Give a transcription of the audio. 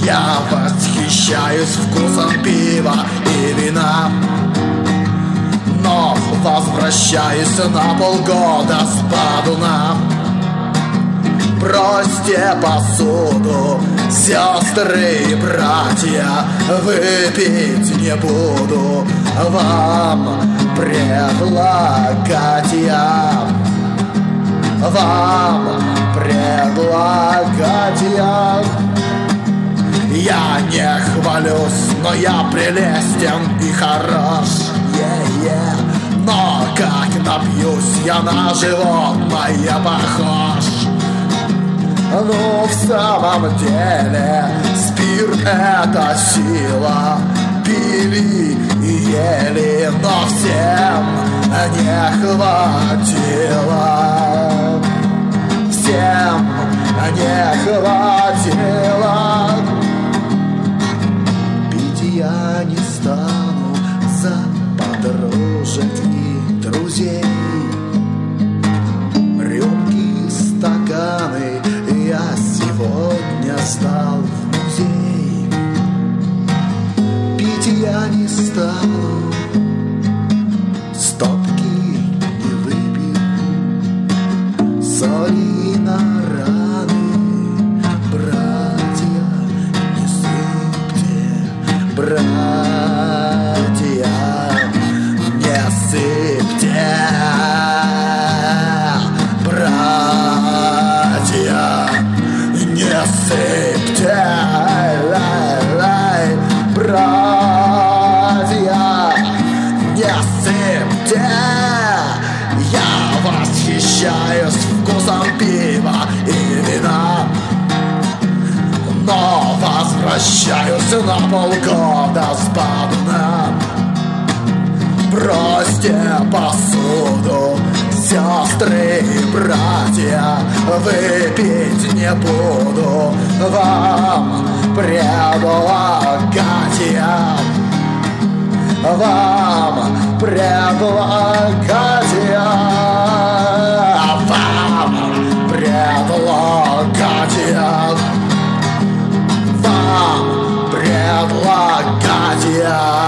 Я восхищаюсь вкусом пива и вина, но возвращаюсь на полгода с Падуна. Бросьте посуду, сестры и братья, выпить не буду вам предлагать я. Вам предлагать я. Я не хвалюсь, но я прелестен и хорош, но как напьюсь, я на животное похож. Ну, в самом деле, спирт — это сила. Пили и ели, но всем не хватило. Всем не хватило. Пить я не стану за подружек и друзей. Рюмки, стаканы я сегодня сдал в музей. Пить я не стану, стопки не выпью, соли на раны, братья, не сыпьте, братья, не сыпьте, братья, не сыпьте, братья, не сыпьте. Я восхищаюсь вкусом пива и вина, но возвращаюсь на полгода с Падуна. Бросьте посуду, сестры и братья, выпить не буду вам предлагать я. Вам предлагать я. Вам предлагать я. Вам предлагать я.